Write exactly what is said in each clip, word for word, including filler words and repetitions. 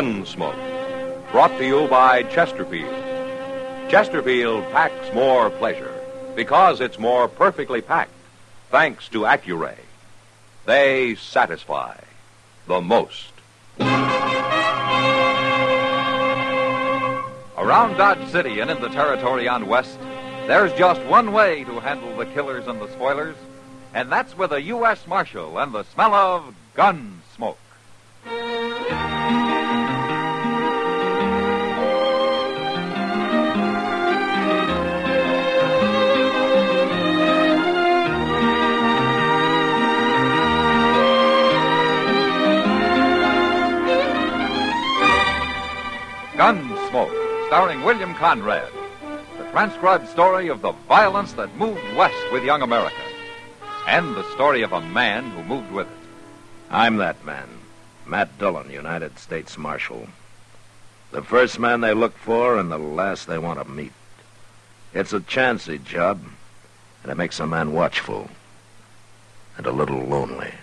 Gunsmoke. Brought to you by Chesterfield. Chesterfield packs more pleasure because it's more perfectly packed, thanks to Accuray. They satisfy the most. Around Dodge City and in the territory on West, there's just one way to handle the killers and the spoilers, and that's with a U S Marshal and the smell of gun smoke. Gunsmoke, starring William Conrad. The transcribed story of the violence that moved west with young America. And the story of a man who moved with it. I'm that man, Matt Dillon, United States Marshal. The first man they look for and the last they want to meet. It's a chancy job, and it makes a man watchful and a little lonely.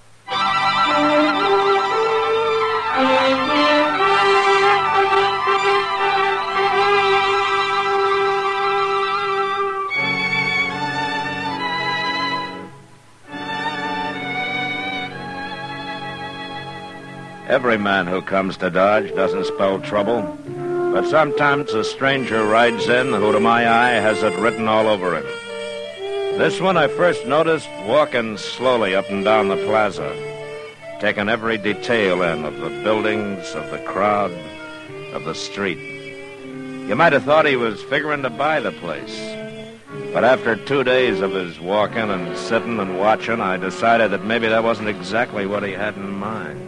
Every man who comes to Dodge doesn't spell trouble, but sometimes a stranger rides in who, to my eye, has it written all over him. This one I first noticed walking slowly up and down the plaza, taking every detail in of the buildings, of the crowd, of the street. You might have thought he was figuring to buy the place. But after two days of his walking and sitting and watching, I decided that maybe that wasn't exactly what he had in mind.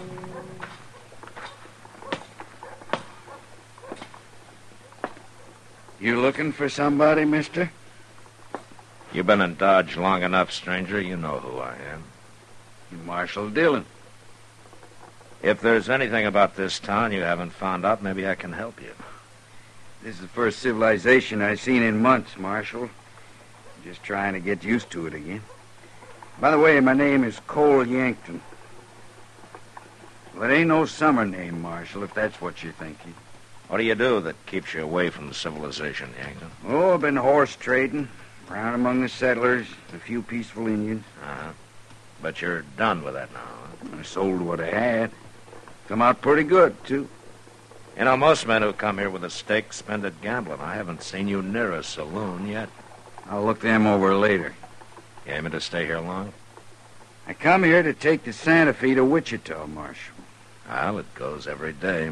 You looking for somebody, mister? You've been in Dodge long enough, stranger. You know who I am. You're Marshal Dillon. If there's anything about this town you haven't found out, maybe I can help you. This is the first civilization I've seen in months, Marshal. Just trying to get used to it again. By the way, my name is Cole Yankton. Well, it ain't no summer name, Marshal, if that's what you're thinking. What do you do that keeps you away from civilization, Yankton? Oh, I've been horse trading, around among the settlers, a few peaceful Indians. Uh-huh. But you're done with that now, huh? I sold what I had. Come out pretty good, too. You know, most men who come here with a stake spend it gambling. I haven't seen you near a saloon yet. I'll look them over later. You aiming to stay here long? I come here to take the Santa Fe to Wichita, Marshal. Well, it goes every day.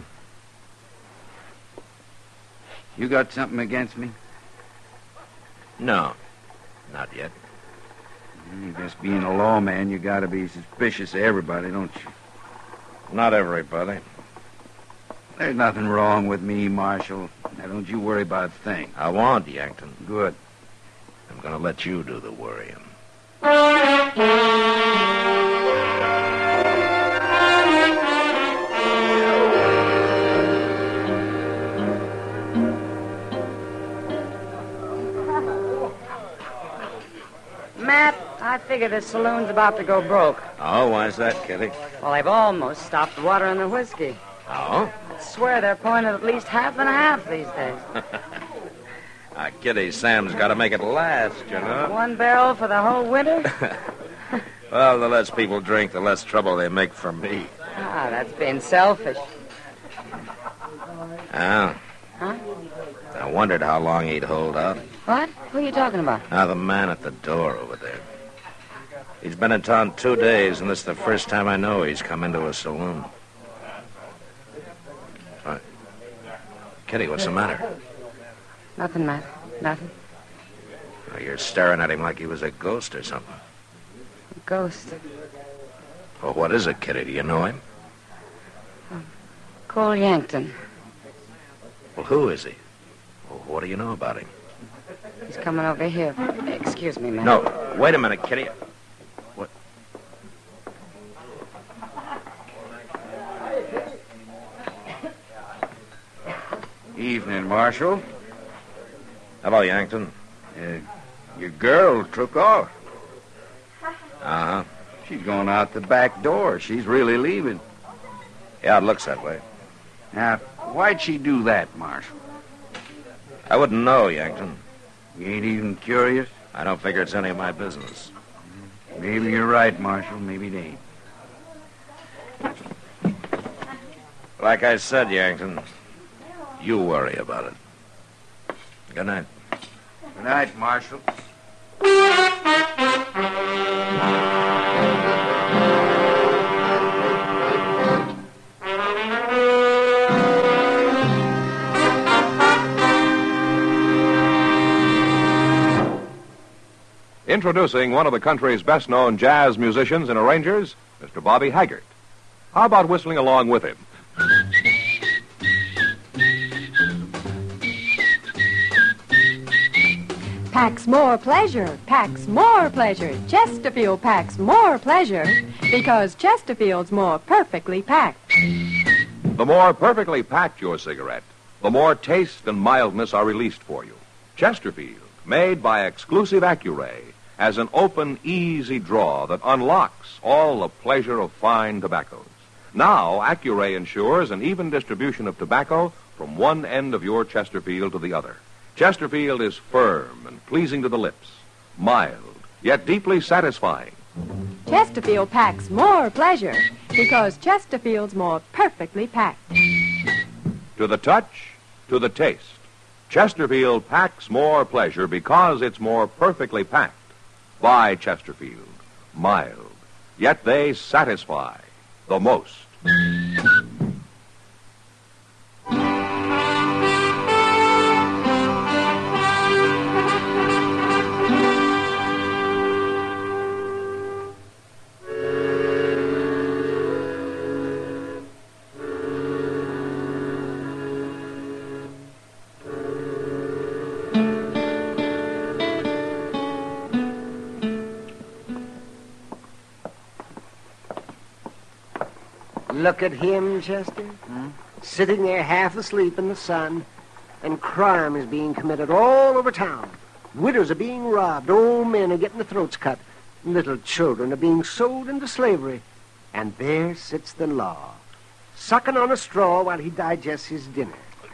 You got something against me? No, not yet. I guess being a lawman, you gotta be suspicious of everybody, don't you? Not everybody. There's nothing wrong with me, Marshal. Now, don't you worry about a thing. I won't, Yankton. Good. I'm gonna let you do the worrying. Matt, I figure the saloon's about to go broke. Oh, why's that, Kitty? Well, they've almost stopped the water and the whiskey. Oh? I swear they're pouring it at least half and a half these days. Ah, Kitty, Sam's got to make it last, you know. One barrel for the whole winter? Well, the less people drink, the less trouble they make for me. Ah, that's being selfish. Oh. Huh? I wondered how long he'd hold out. What? Who are you talking about? Ah, the man at the door over there. He's been in town two days, and this is the first time I know he's come into a saloon. What? Kitty, what's the matter? Nothing, Matt. Nothing. Oh, you're staring at him like he was a ghost or something. A ghost. Well, what is it, Kitty? Do you know him? Cole Yankton. Well, who is he? Well, what do you know about him? He's coming over here. Excuse me, Matt. No, wait a minute, Kitty. What? Evening, Marshal. Hello, Yankton. Uh, your girl took off. Uh-huh. She's going out the back door. She's really leaving. Yeah, it looks that way. Now, why'd she do that, Marshal? I wouldn't know, Yankton. You ain't even curious? I don't figure it's any of my business. Maybe you're right, Marshal. Maybe it ain't. Like I said, Yankton, you worry about it. Good night. Good night, Marshal. Introducing one of the country's best-known jazz musicians and arrangers, Mister Bobby Haggart. How about whistling along with him? Packs more pleasure, packs more pleasure. Chesterfield packs more pleasure because Chesterfield's more perfectly packed. The more perfectly packed your cigarette, the more taste and mildness are released for you. Chesterfield, made by exclusive Accuray, has an open, easy draw that unlocks all the pleasure of fine tobaccos. Now, Accuray ensures an even distribution of tobacco from one end of your Chesterfield to the other. Chesterfield is firm and pleasing to the lips, mild, yet deeply satisfying. Chesterfield packs more pleasure because Chesterfield's more perfectly packed. To the touch, to the taste, Chesterfield packs more pleasure because it's more perfectly packed. By Chesterfield, mild, yet they satisfy the most. Look at him, Chester. Hmm? Sitting there half asleep in the sun, and crime is being committed all over town. Widows are being robbed, old men are getting their throats cut, little children are being sold into slavery. And there sits the law, sucking on a straw while he digests his dinner.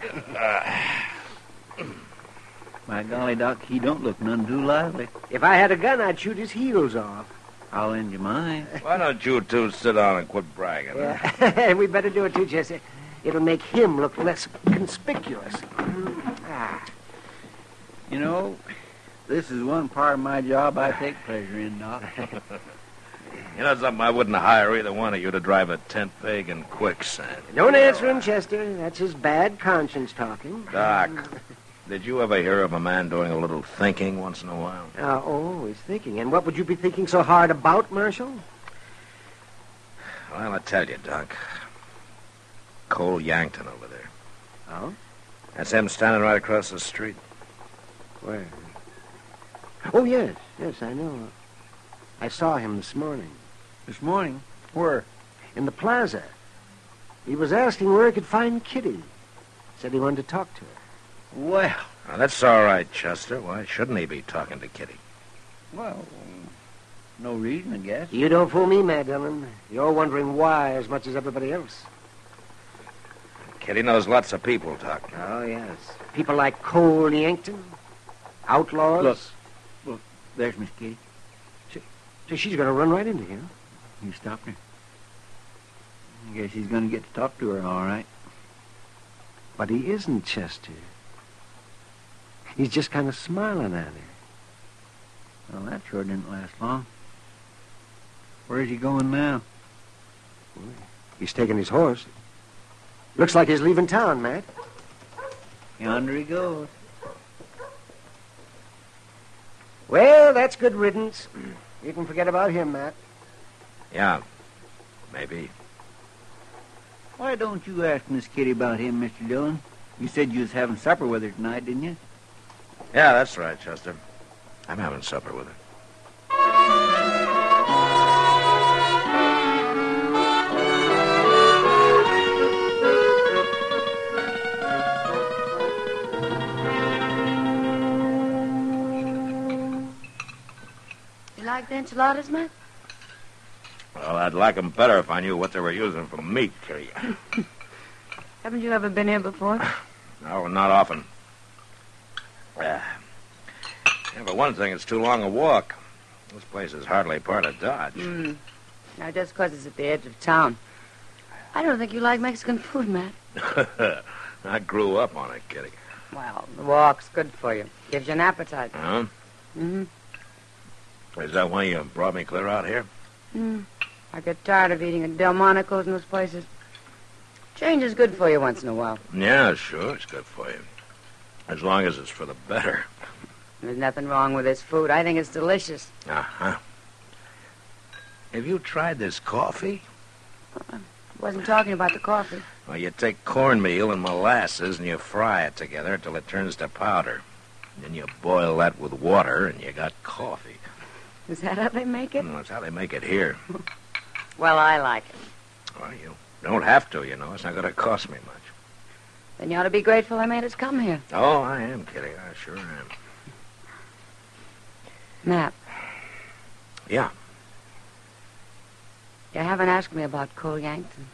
My golly, Doc, he don't look none too lively. If I had a gun, I'd shoot his heels off. I'll lend you mine. Why don't you two sit down and quit bragging? Huh? Yeah, we better do it too, Chester. It'll make him look less conspicuous. Ah. You know, this is one part of my job I take pleasure in, Doc. You know something? I wouldn't hire either one of you to drive a tent peg in quicksand. Don't answer him, Chester. That's his bad conscience talking. Doc, did you ever hear of a man doing a little thinking once in a while? Uh, oh, he's thinking. And what would you be thinking so hard about, Marshal? Well, I tell you, Doc. Cole Yankton over there. Oh? That's him standing right across the street. Where? Oh, yes. Yes, I know. I saw him this morning. This morning? Where? In the plaza. He was asking where he could find Kitty. Said he wanted to talk to her. Well. Now, that's all right, Chester. Why shouldn't he be talking to Kitty? Well, no reason, I guess. You don't fool me, Mad Dillon. You're wondering why as much as everybody else. Kitty knows lots of people, Doc. Oh, yes. People like Cole Yankton. Outlaws. Look. Look, there's Miss Kitty. So, so she's going to run right into him. You stopped her. I guess he's going to get to talk to her, all right. But he isn't, Chester. He's just kind of smiling at her. Well, that sure didn't last long. Where's he going now? Well, he's taking his horse. Looks like he's leaving town, Matt. Yonder he goes. Well, that's good riddance. You can forget about him, Matt. Yeah, maybe. Why don't you ask Miss Kitty about him, Mister Dillon? You said you was having supper with her tonight, didn't you? Yeah, that's right, Chester. I'm having supper with her. You like the enchiladas, Matt? Well, I'd like 'em better if I knew what they were using for meat, Kitty. Haven't you ever been here before? No, not often. Uh, yeah, but one thing, it's too long a walk. This place is hardly part of Dodge. Mm. Now, just 'cause it's at the edge of town. I don't think you like Mexican food, Matt. I grew up on it, Kitty. Well, the walk's good for you. Gives you an appetite. Huh? Mm-hmm. Is that why you brought me clear out here? Mm. I get tired of eating at Delmonico's and those places. Change is good for you once in a while. Yeah, sure, it's good for you. As long as it's for the better. There's nothing wrong with this food. I think it's delicious. Uh-huh. Have you tried this coffee? I wasn't talking about the coffee. Well, you take cornmeal and molasses and you fry it together till it turns to powder. Then you boil that with water and you got coffee. Is that how they make it? Well, that's how they make it here. Well, I like it. Well, you don't have to, you know. It's not going to cost me much. Then you ought to be grateful I made us come here. Oh, I am, Kitty. I sure am. Matt. Yeah. You haven't asked me about Cole Yankton.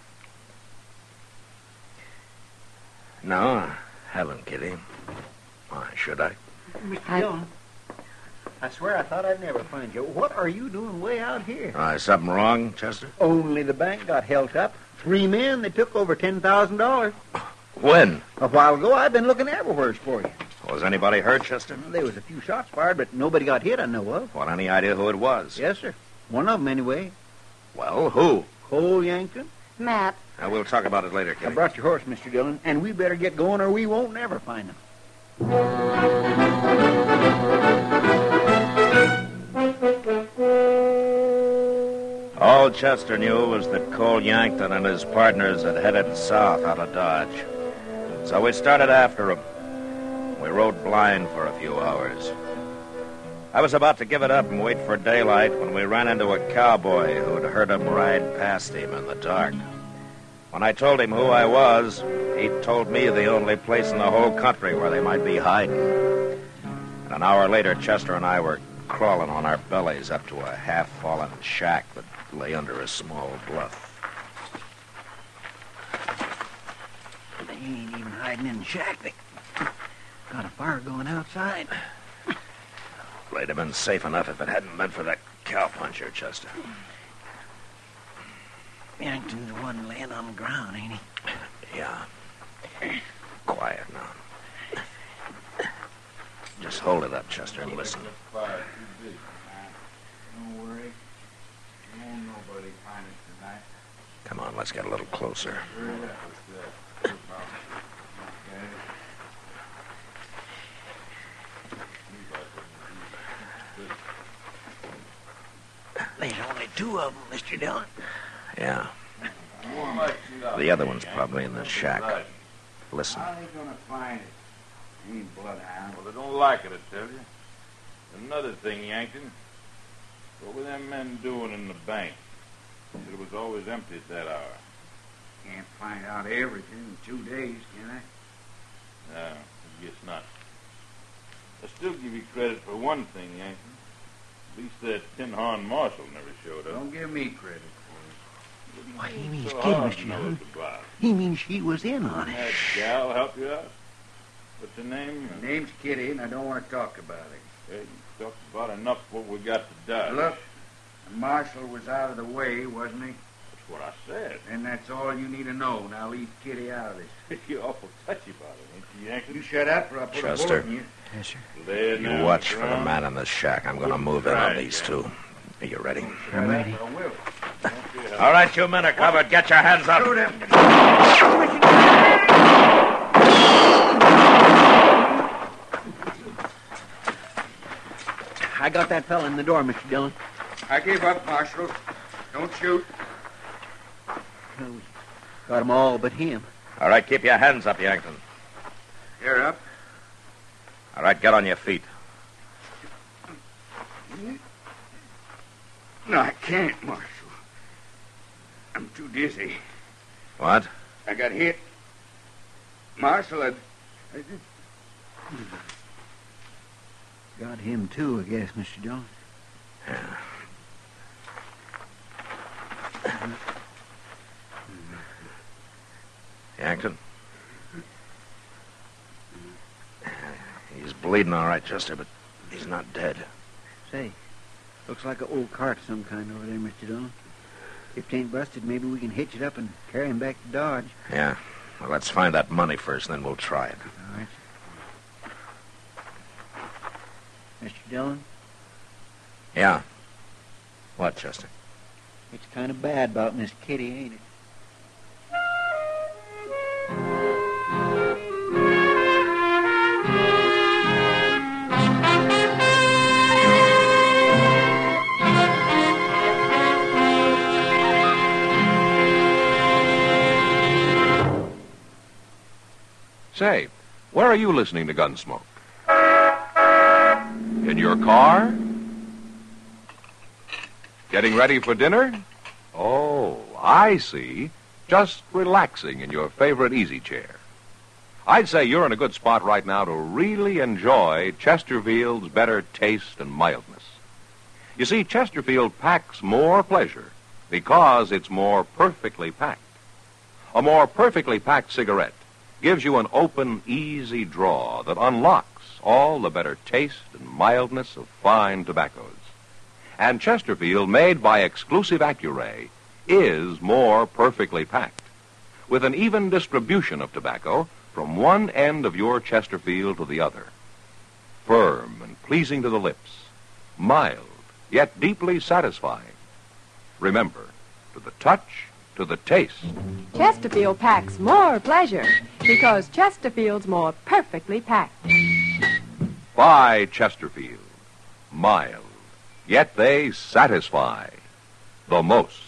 No, I haven't, Kitty. Why should I? Mister I- Dillon, I swear I thought I'd never find you. What are you doing way out here? Uh, is something wrong, Chester? Only the bank got held up. Three men, they took over ten thousand dollars. When? A while ago, I've been looking everywhere for you. Was anybody hurt, Chester? There was a few shots fired, but nobody got hit, I know of. Well, any idea who it was? Yes, sir. One of them, anyway. Well, who? Cole Yankton. Matt. Uh, we'll talk about it later, I Kitty. brought your horse, Mister Dillon, and we better get going or we won't never find him. All Chester knew was that Cole Yankton and his partners had headed south out of Dodge. So we started after him. We rode blind for a few hours. I was about to give it up and wait for daylight when we ran into a cowboy who'd heard him ride past him in the dark. When I told him who I was, he told me the only place in the whole country where they might be hiding. And an hour later, Chester and I were crawling on our bellies up to a half-fallen shack that lay under a small bluff. They ain't even hiding in the shack. They got a fire going outside. They'd have been safe enough if it hadn't been for that cowpuncher, Chester. Yankton's the one laying on the ground, ain't he? Yeah. Quiet now. Just hold it up, Chester, and listen. Don't worry. You won't nobody find it tonight. Come on, let's get a little closer. There's only two of them, Mister Dillon. Yeah. The other one's probably in the shack. Listen. How are they gonna find it? Ain't bloodhound. Well, they don't like it, I tell you. Another thing, Yankton. What were them men doing in the bank? It was always empty at that hour. Can't find out everything in two days, can I? No, I guess not. I still give you credit for one thing, Yankton. At least that tin-horn marshal never showed up. Don't give me credit What he means, So kid, hard Mister to know Dillon. it's about. He means she was in on Didn't it. that gal help you out? What's her name? for it. Name's Kitty, and I don't want to talk about it. Hey, you talked about enough what we got to die. Look, the marshal was out of the way, wasn't he? That's what I said. And that's all you need to know. Now leave Kitty out of this. You're awful touchy about it, ain't you, Yankton? You shut up, or I'll put Chester. a bullet in you. Yes, sir. There You now, watch for the Brown. man in the shack. I'm going to move in on these two. Are you ready? I'm ready. I will. All right, you men are covered. Get your hands up. Shoot him. I got that fella in the door, Mister Dillon. I gave up, Marshal. Don't shoot. Well, we got 'em all but him. All right, keep your hands up, Yankton. You're up. All right, get on your feet. No, I can't, Marshal. I'm too dizzy. What? I got hit. Marshal, I... I just... Got him, too, I guess, Mister Dillon. Yeah. Yankton, bleeding all right, Chester, but he's not dead. Say, looks like an old cart of some kind over there, Mister Dillon. If it ain't busted, maybe we can hitch it up and carry him back to Dodge. Yeah. Well, let's find that money first, then we'll try it. All right. Mister Dillon, Yeah. What, Chester? it's kind of bad about Miss Kitty, ain't it? Say, where are you listening to Gunsmoke? In your car? Getting ready for dinner? Oh, I see. Just relaxing in your favorite easy chair. I'd say you're in a good spot right now to really enjoy Chesterfield's better taste and mildness. You see, Chesterfield packs more pleasure because it's more perfectly packed. A more perfectly packed cigarette gives you an open, easy draw that unlocks all the better taste and mildness of fine tobaccos. And Chesterfield, made by exclusive Accuray, is more perfectly packed, with an even distribution of tobacco from one end of your Chesterfield to the other. Firm and pleasing to the lips, mild, yet deeply satisfying. Remember, to the touch, to the taste. Chesterfield packs more pleasure because Chesterfield's more perfectly packed. By Chesterfield. Mild, yet they satisfy the most.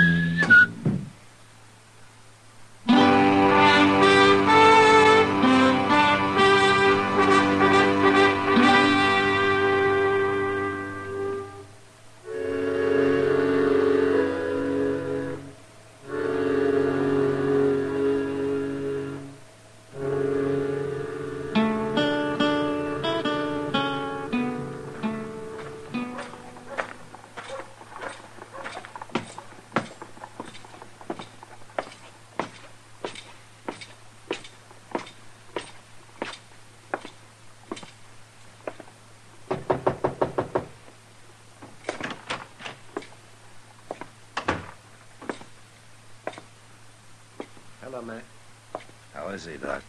Hello, Matt. How is he, Doc?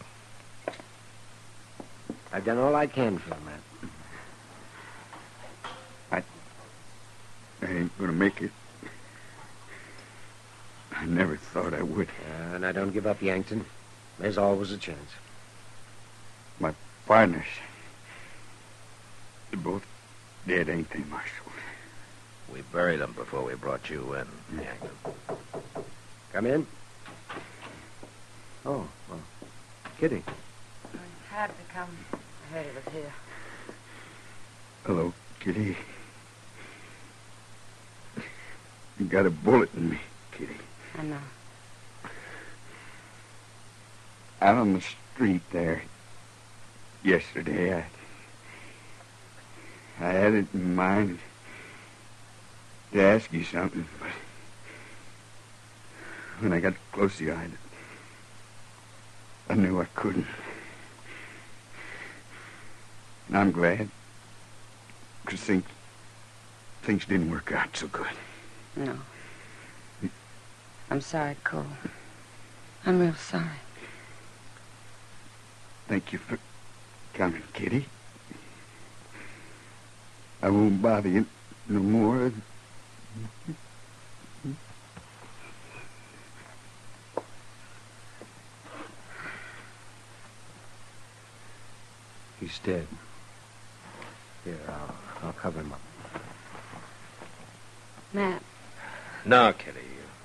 I've done all I can for him, Matt. I ain't gonna make it. I never thought I would. Uh, and I don't give up, Yankton. There's always a chance. My partners, they're both dead, ain't they, Marshal? We buried him before we brought you in, Yankton. Come in. Oh, well, Kitty. I had to come. I heard it was here. Hello, Kitty. You got a bullet in me, Kitty. I know. Out on the street there yesterday, I, I had it in mind to ask you something, but when I got close to you, I, I knew I couldn't. And I'm glad, because things, things didn't work out so good. No. I'm sorry, Cole. I'm real sorry. Thank you for coming, Kitty. I won't bother you no more. He's dead. Here, I'll, I'll cover him up. Matt, No, Kitty.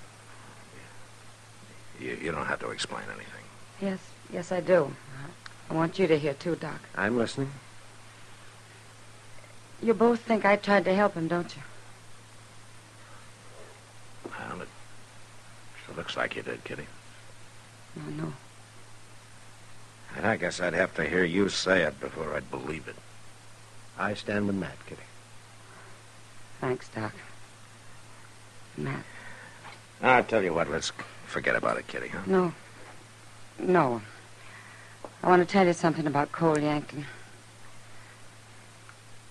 You, you, you don't have to explain anything. yes, yes, I do. I want you to hear, too, Doc. I'm listening. You both think I tried to help him, don't you? Well, it sure looks like you did, Kitty. No, no. And I guess I'd have to hear you say it before I'd believe it. I stand with Matt, Kitty. Thanks, Doc. Matt. I'll tell you what, let's forget about it, Kitty, huh? No. No. I want to tell you something about Cole Yankton.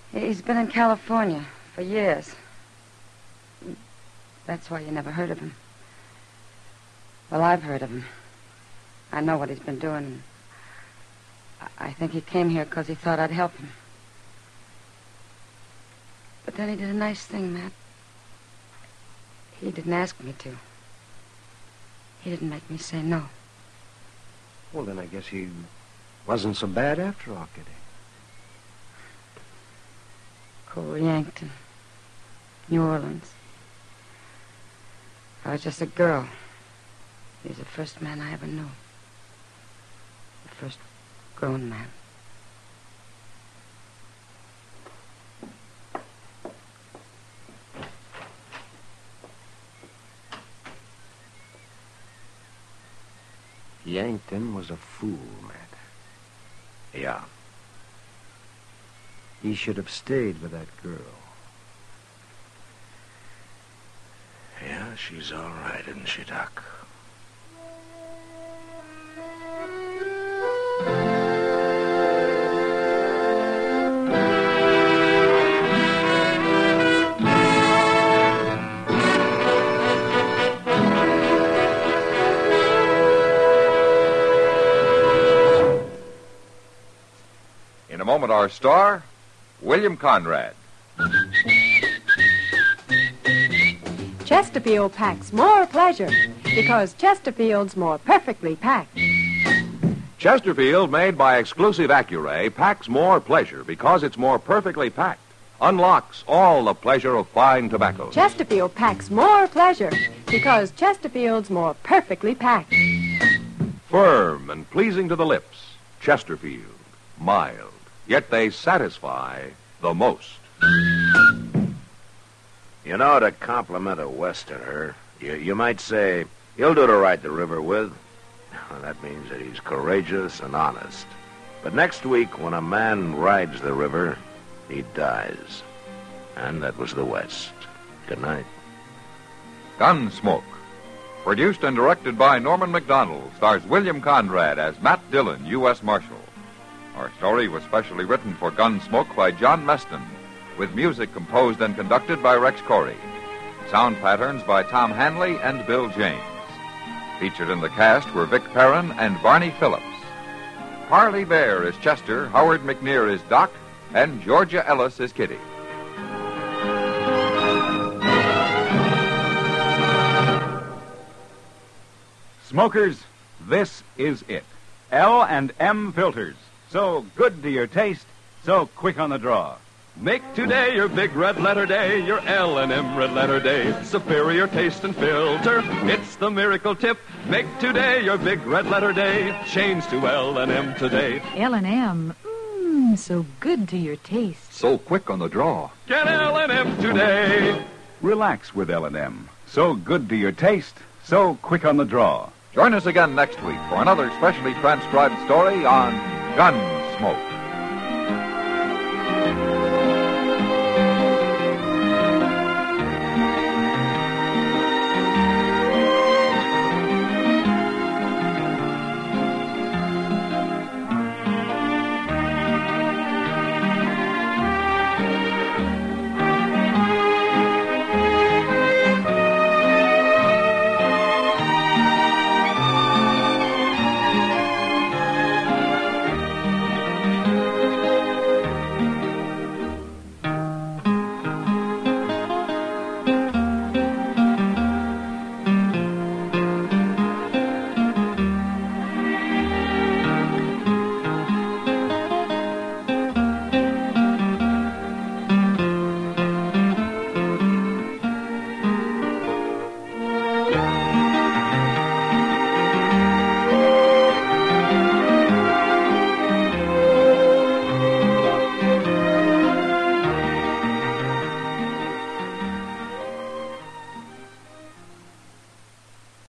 He's been in California for years. That's why you never heard of him. Well, I've heard of him. I know what he's been doing. I think he came here because he thought I'd help him. But then he did a nice thing, Matt. He didn't ask me to. He didn't make me say no. Well, then I guess he wasn't so bad after all, Kitty. Cole Yankton, New Orleans. I was just a girl. He was the first man I ever knew. The first grown man. Yankton was a fool, Matt. Yeah. He should have stayed with that girl. Yeah, she's all right, isn't she, Doc? In a moment, our star, William Conrad. Chesterfield packs more pleasure because Chesterfield's more perfectly packed. Chesterfield, made by exclusive Accuray, packs more pleasure because it's more perfectly packed. Unlocks all the pleasure of fine tobacco. Chesterfield packs more pleasure because Chesterfield's more perfectly packed. Firm and pleasing to the lips. Chesterfield. Mild. Yet they satisfy the most. You know, to compliment a Westerner, you, you might say, he'll do to ride the river with. That means that he's courageous and honest. But next week, when a man rides the river, he dies. And that was the West. Good night. Gunsmoke. Produced and directed by Norman MacDonald, stars William Conrad as Matt Dillon, U S Marshal. Our story was specially written for Gunsmoke by John Meston, with music composed and conducted by Rex Corey. Sound patterns by Tom Hanley and Bill James. Featured in the cast were Vic Perrin and Barney Phillips. Parley Bear is Chester, Howard McNear is Doc, and Georgia Ellis is Kitty. Smokers, this is it. L and M filters. So good to your taste, so quick on the draw. Make today your big red letter day, your L and M red letter day. Superior taste and filter, it's the miracle tip. Make today your big red letter day. Change to L and M today. L and M, mmm, so good to your taste. So quick on the draw. Get L and M today. Relax with L and M. So good to your taste, so quick on the draw. Join us again next week for another specially transcribed story on Gunsmoke.